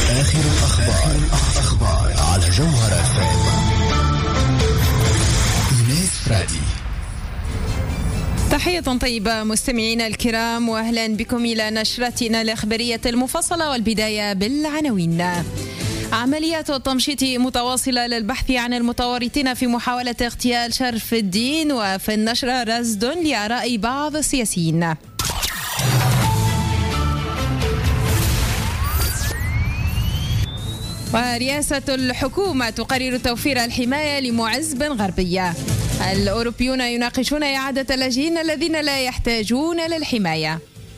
آخر الأخبار على جوهر FM. إيناس فرادي. تحية طيبة مستمعينا الكرام، وأهلا بكم إلى نشرتنا الإخبارية المفصلة، والبداية بالعناوين. عمليات التمشيط متواصلة للبحث عن المتورطين في محاولة اغتيال شرف الدين، وفي النشرة رصد لآراء بعض السياسيين. ورئاسة الحكومة تقرر توفير الحماية لمعز بن غربية. الأوروبيون يناقشون إعادة اللاجئين الذين لا يحتاجون للحماية.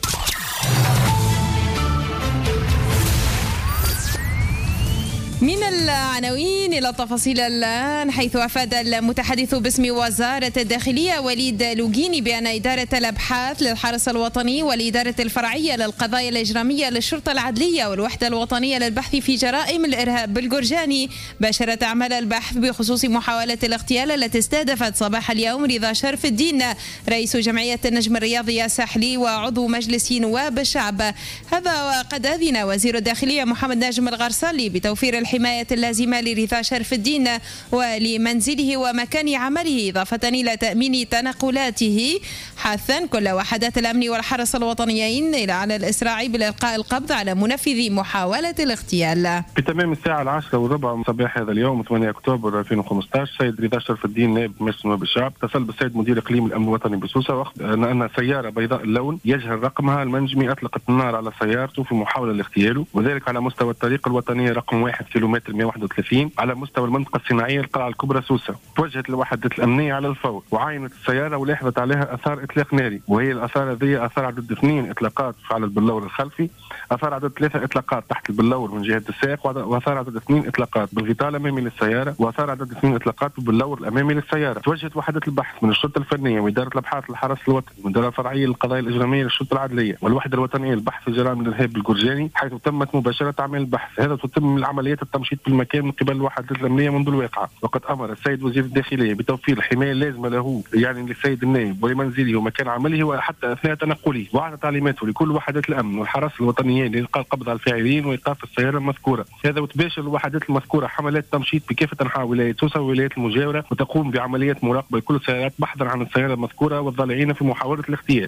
من العناوين إلى التفاصيل الآن، حيث أفاد المتحدث باسم وزارة الداخلية وليد لوغيني بأن إدارة الأبحاث للحرس الوطني والإدارة الفرعية للقضايا الإجرامية للشرطة العدلية والوحدة الوطنية للبحث في جرائم الإرهاب بالجرجاني باشرت أعمال البحث بخصوص محاولة الاغتيال التي استهدفت صباح اليوم رضا شرف الدين رئيس جمعية النجم الرياضي الساحلي وعضو مجلس نواب الشعب. هذا وقد أذن وزير الداخلية محمد ناجم الغرسالي بتوفير الحماية اللازمة لرضا شرف الدين ولمنزله ومكان عمله، إضافة إلى تأمين تنقلاته، حثا كل وحدات الأمن والحرس الوطنيين على الإسراع بإلقاء القبض على منفذي محاولة الاغتيال. بتمام الساعة 10:15 صباح هذا اليوم 8 أكتوبر 2015 سيد رضا شرف الدين نائب مجلس نواب الشعب اتصل بالسيد مدير إقليم الأمن الوطني بسوسة وأخبر أن سيارة بيضاء اللون يجهل رقمها المنجمي أطلقت النار على سيارته في محاولة لاغتياله، وذلك على مستوى الطريق الوطنية رقم 1 كيلومتر 131 على مستوى المنطقة الصناعية القلعة الكبرى سوسة. توجهت الوحدة الأمنية على الفور وعاينت السيارة ولاحظت عليها آثار إطلاق ناري، وهي الآثار هذه آثار عدد 2 إطلاقات على البلور الخلفي، آثار عدد 3 إطلاقات تحت البلور من جهة الساق، وآثار عدد 2 إطلاقات بالغطاء الأمامي للسيارة، وآثار عدد 2 إطلاقات بالبلور الأمامي للسيارة. توجهت وحدة البحث من الشرطة الفنية وإدارة الأبحاث للحرس الوطني والإدارة الفرعية للقضايا الإجرامية للشرطة العدلية والوحدة الوطنية للبحث في جرائم الإرهاب بالجرجاني، حيث تمت مباشرة أعمال البحث. هذا تتم العمليات التمشيط في المكان من قبل الوحدة الأمنية منذ الواقعة، وقد أمر السيد وزير الداخلية بتوفير الحماية اللازمة له يعني للسيد النائب ولمنزله ومكان عمله وحتى أثناء تنقله، وأعطى تعليماته لكل وحدات الأمن والحرس الوطنيين لإلقاء القبض على الفاعلين وإيقاف السيارة المذكورة. هذا وتباشر الوحدات المذكورة حملات تمشيط بكافة أنحاء ولاية سوسة والولايات المجاورة، وتقوم بعمليات مراقبة لكل السيارات بحثا عن السيارة المذكورة والضالعين في محاولة الاغتيال.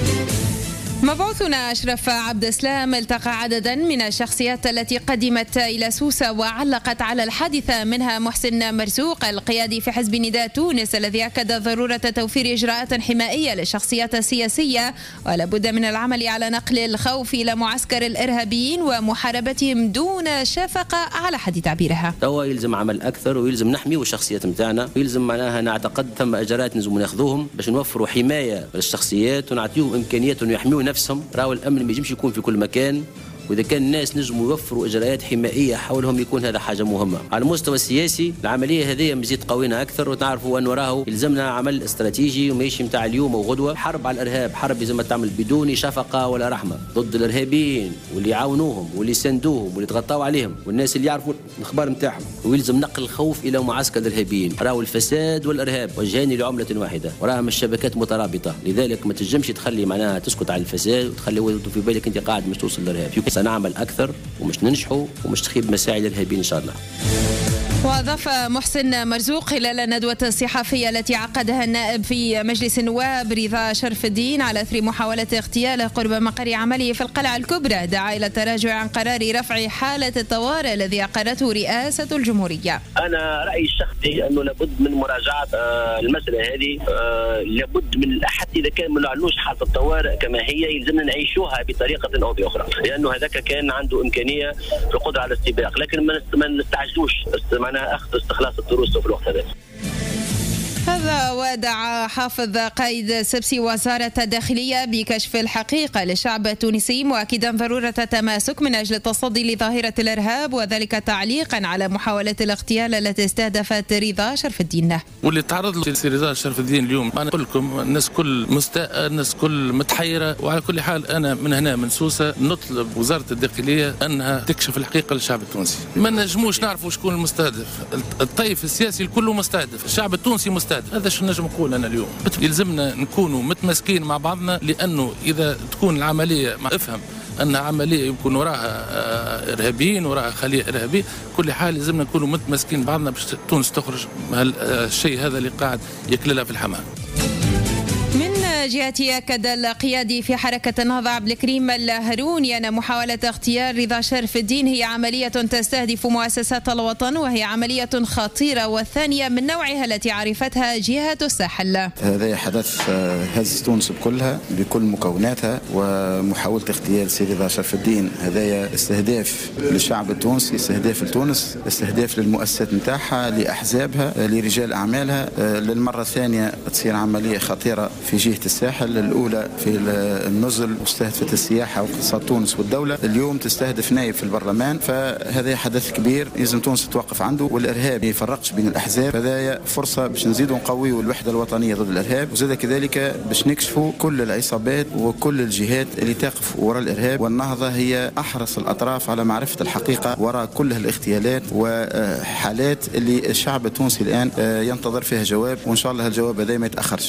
مبعوثنا أشرف عبد السلام التقى عددا من الشخصيات التي قدمت إلى سوسة وعلقت على الحادثة، منها محسن مرزوق القيادي في حزب نداء تونس الذي أكد ضرورة توفير إجراءات حمائية للشخصيات السياسية ولا بد من العمل على نقل الخوف إلى معسكر الإرهابيين ومحاربتهم دون شفقة على حد تعبيرها. توا يلزم عمل أكثر ويلزم نحميو الشخصيات متاعنا، ويلزم معناها نعتقد ثم إجراءات نزم ناخذوهم باش نوفروا حماية للشخصيات ونعطيهم إمكانيات يحميوا نفسهم. راهو الأمن ما يجمش يكون في كل مكان، وإذا كان الناس نجموا يوفروا إجراءات حمائية حولهم يكون هذا حاجة مهمة. على المستوى السياسي العملية هذه مزيد قوينا أكثر، وتعرفوا أنه راهو يلزمنا عمل استراتيجي وماشي متاع اليوم وغدوة. حرب على الإرهاب حرب لازم تعمل بدون شفقة ولا رحمة ضد الإرهابيين واللي يعاونوهم واللي يساندوهم واللي يتغطوا عليهم والناس اللي يعرفوا الأخبار متاعهم، ويلزم نقل الخوف إلى معسكر الإرهابيين. راهو الفساد والإرهاب وجهان لعملة واحدة، وراهم الشبكات مترابطة، لذلك ما تنجمش تخلي معناها تسكت على الفساد وتخلي في بالك أنت قاعد مش توصل للإرهاب. سنعمل أكثر ومش ننجحوا ومش تخيب مساعي الإرهابيين إن شاء الله. وأضاف محسن مرزوق خلال الندوة الصحفية التي عقدها النائب في مجلس النواب رضا شرف الدين على أثر محاولة اغتياله قرب مقر عمله في القلعة الكبرى، دعا إلى التراجع عن قرار رفع حالة الطوارئ الذي أقرته رئاسة الجمهورية. أنا رأيي الشخصي أنه لابد من مراجعة المسألة هذه، لابد من حتى إذا كان ما نعلنوش حالة الطوارئ كما هي يلزمنا نعيشوها بطريقة أو بأخرى، لأنه هذاك كان عنده إمكانية في القدرة على الاستباق، لكن ما نستعجلوش أخذ استخلاص الدروس في الوقت هذا. هذا ودعا حافظ قائد سبسي وزارة الداخلية بكشف الحقيقة للشعب التونسي، مؤكدا ضرورة التماسك من أجل التصدي لظاهرة الإرهاب، وذلك تعليقا على محاولة الاغتيال التي استهدفت رضا شرف الدين. واللي تعرض له رضا شرف الدين اليوم، أنا أقول لكم الناس كل مستاء، الناس كل متحيرة، وعلى كل حال أنا من هنا من سوسة نطلب وزارة الداخلية أنها تكشف الحقيقة للشعب التونسي. ما نجموش نعرفوا شكون المستهدف، الطيف السياسي الكل مستهدف، الشعب التونسي مستهدف. هذا شو نجم نقول أنا اليوم، يلزمنا نكونوا متماسكين مع بعضنا، لأنه إذا تكون العملية افهم أن عملية يكون وراها إرهابيين، وراها خلية إرهابية. كل حال لازمنا نكونوا متمسكين بعضنا باش تونس تخرج من الشيء هذا اللي قاعد يكللها في الحمام. من جهته أكد القيادي في حركة النهضة عبد الكريم الهروني أن محاولة اغتيال رضا شرف الدين هي عملية تستهدف مؤسسات الوطن، وهي عملية خطيرة والثانية من نوعها التي عرفتها جهة الساحل. هذا حدث هز تونس بكلها بكل مكوناتها، ومحاولة اغتيال سي رضا شرف الدين هذا استهداف للشعب التونسي، استهداف لتونس، استهداف للمؤسسات نتاعها، لأحزابها، لرجال أعمالها. للمرة الثانية تصير عملية خطيرة في جهة الساحل، الأولى في النزل واستهدفت السياحة واقتصاد تونس والدولة، اليوم تستهدف نائب في البرلمان. فهذا حدث كبير لازم تونس توقف عنده، والإرهاب ما يفرقش بين الأحزاب. هذا فرصة باش نزيدوا نقويوا الوحدة الوطنية ضد الإرهاب، وزاد كذلك باش نكشفوا كل العصابات وكل الجهات اللي تقف وراء الإرهاب. والنهضة هي أحرص الأطراف على معرفة الحقيقة وراء كل الاغتيالات وحالات اللي الشعب التونسي الآن ينتظر فيها جواب، وإن شاء الله الجواب هذا ما يتأخرش.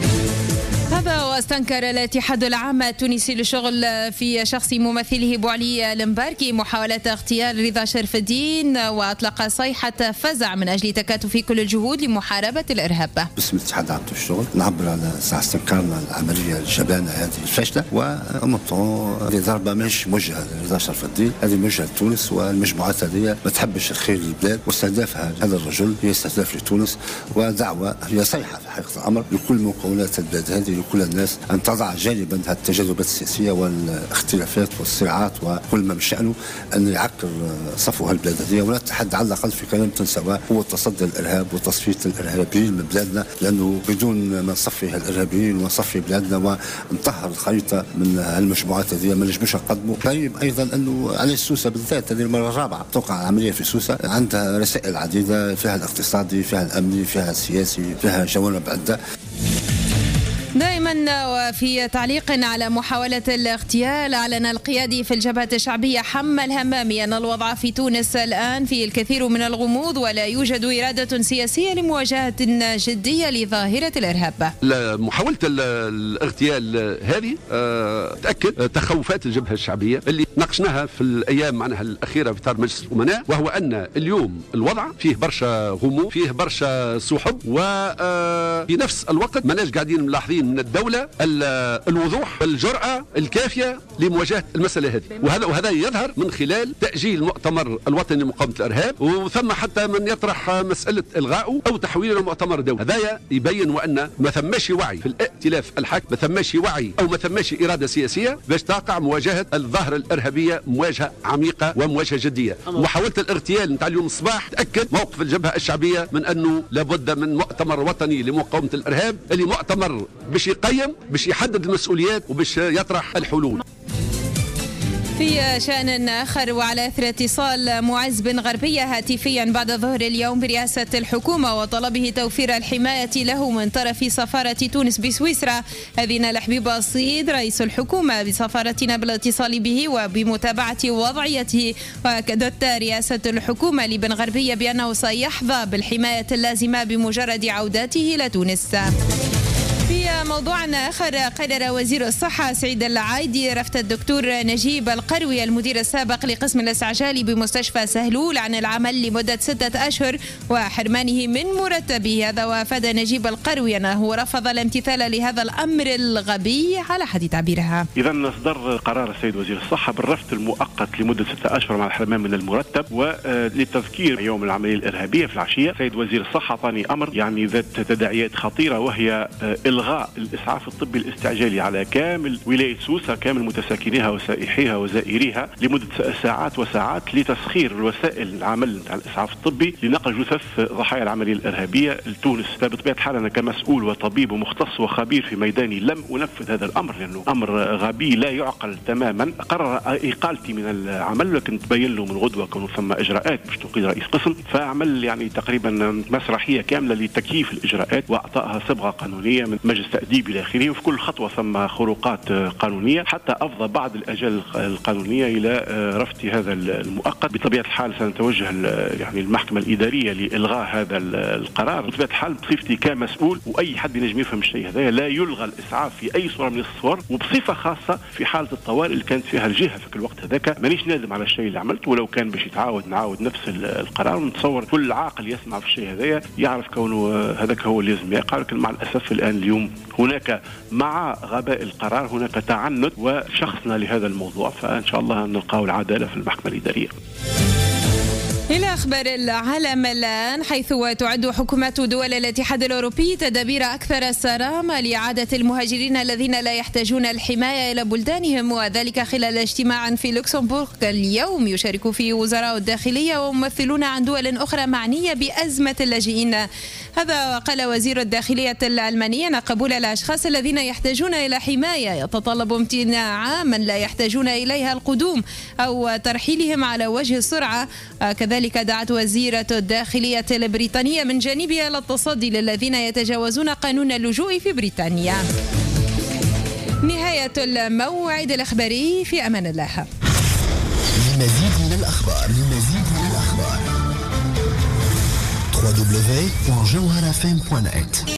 هذا واستنكر الاتحاد العام التونسي للشغل في شخص ممثله بوعلي المباركي محاولة اغتيال رضا شرف الدين، وأطلق صيحة فزع من أجل تكاتف كل الجهود لمحاربة الإرهاب. باسم الاتحاد العام للشغل نعبر على استنكارنا العملية الجبانة هذه الفاشلة، ومطلوب ضربة مش موجهة لرضا شرف الدين، هذه موجهة لتونس والمجموعات هذه ما تحبش الخير للبلاد، واستهدافها هذا الرجل هي استهداف لتونس ودعوة، هي صيحة في حقيقة الأمر لكل مكونات البلاد هذه، لكل الناس أن تضع جانبا هذه التجاذبات السياسية والاختلافات والصراعات وكل ما بشأنه أن يعكر صفو هالبلاد هذه، ولا تحد على الأقل في كلام سواء هو تصدي الإرهاب وتصفية الإرهابيين من بلادنا، لأنه بدون ما نصفي الإرهابيين ونصفي بلادنا ونطهر الخريطة من هالمجموعات هذه ما نجمش نقدمه. طيب أيضا أنه على سوسة بالذات هذه المرة الرابعة توقع عملية في سوسة عندها رسائل عديدة، فيها الاقتصادي، فيها الأمني، فيها السياسي، فيها جوانب عدة. دائما وفي تعليق على محاولة الاغتيال، أعلن القيادي في الجبهة الشعبية حمى الهمامي أن الوضع في تونس الآن فيه الكثير من الغموض، ولا يوجد إرادة سياسية لمواجهة جدية لظاهرة الإرهاب. محاولة الاغتيال هذه تأكد تخوفات الجبهة الشعبية اللي ناقشناها في الأيام معناها الأخيرة في إطار مجلس الأمناء، وهو أن اليوم الوضع فيه برشا غموض، فيه برشا سحب، وفي نفس الوقت ماناش قاعدين ملاحظين من الدولة الوضوح والجرأة الكافية لمواجهة المسألة هذه، وهذا يظهر من خلال تأجيل المؤتمر الوطني لمقاومة الإرهاب، وثم حتى من يطرح مسألة إلغائه أو تحويله لمؤتمر دولي. هذا يبين وأن ما ثماش وعي في الائتلاف الحاكم، ما ثماش وعي أو ما ثماش إرادة سياسية باش تقع مواجهة الظاهرة الإرهابية مواجهة عميقة ومواجهة جدية. محاولة الاغتيال نتاع اليوم الصباح تأكد موقف الجبهة الشعبية من أنه لابد من مؤتمر وطني لمقاومة الإرهاب، اللي مؤتمر باش يقيم، باش يحدد المسؤوليات، وباش يطرح الحلول. في شأن آخر، وعلى أثر اتصال معز بن غربية هاتفيا بعد ظهر اليوم برئاسة الحكومة وطلبه توفير الحماية له من طرف سفارة تونس بسويسرا، أذن لحبيب الصيد رئيس الحكومة بسفارتنا بالاتصال به وبمتابعة وضعيته، وأكدت رئاسة الحكومة لبن غربية بأنه سيحظى بالحماية اللازمة بمجرد عودته إلى تونس. في موضوع آخر، قرر وزير الصحة سعيد العايدي رفض الدكتور نجيب القروي المدير السابق لقسم الاستعجالي بمستشفى سهلول عن العمل لمدة 6 أشهر وحرمانه من مرتبه. هذا وافاد نجيب القروي أنه رفض الامتثال لهذا الأمر الغبي على حد تعبيرها. إذا أصدر قرار السيد وزير الصحة بالرفض المؤقت لمدة 6 أشهر مع الحرمان من المرتب، وللتذكير يوم العملية الإرهابية في العشية السيد وزير الصحة أعطاني أمر يعني ذات تداعيات خطيرة، وهي إلغاء الإسعاف الطبي الاستعجالي على كامل ولاية سوسة، كامل متساكنيها وسائحيها وزائريها لمدة ساعات وساعات لتسخير وسائل العمل على الإسعاف الطبي لنقل جثث ضحايا العملية الإرهابية لتونس. بطبيعة الحال أنا كمسؤول وطبيب ومختص وخبير في ميداني لم أنفذ هذا الأمر لأنه أمر غبي لا يعقل تماما. قرر إقالتي من العمل، لكن تبين له من غدوة كانوا ثم إجراءات باش تقيل رئيس قسم، فعمل يعني تقريبا مسرحية كاملة لتكييف الإجراءات وأعطائها صبغة قانونية من مجلس تأديب إلى آخره، وفي كل خطوة ثم خروقات قانونية حتى أفضى بعض الأجال القانونية إلى رفض هذا المؤقت. بطبيعة الحال سنتوجه يعني المحكمة الإدارية لإلغاء هذا القرار. بطبيعة الحال بصفتي كمسؤول وأي حد ينجم يفهم الشيء هذا، لا يلغى الإسعاف في أي صورة من الصور، وبصفة خاصة في حالة الطوارئ اللي كانت فيها الجهة في الوقت هذاك. مانيش نادم على الشيء اللي عملته، ولو كان باش نعاود نفس القرار. ونتصور كل عاقل يسمع في الشيء هذايا يعرف كونه هذاك هو اللي لازم يقع. لكن مع الأسف الآن اليوم هناك مع غباء القرار هناك تعنت وشخصنا لهذا الموضوع، فإن شاء الله نلقاو العدالة في المحكمة الإدارية. إلى أخبار العالم الآن، حيث تعد حكومات دول الاتحاد الأوروبي تدابير أكثر صرامة لإعادة المهاجرين الذين لا يحتاجون الحماية إلى بلدانهم، وذلك خلال اجتماع في لوكسمبورغ اليوم يشارك فيه وزراء الداخلية وممثلون عن دول أخرى معنية بأزمة اللاجئين. هذا قال وزير الداخلية الألماني أن قبول الأشخاص الذين يحتاجون إلى حماية يتطلب امتناع من لا يحتاجون إليها القدوم أو ترحيلهم على وجه السرعة. كذلك دعت وزيرة الداخلية البريطانية من جانبها إلى التصدي للذين يتجاوزون قانون اللجوء في بريطانيا. نهاية الموعد الإخباري، في أمان الله. للمزيد من الأخبار www.jawharafm.net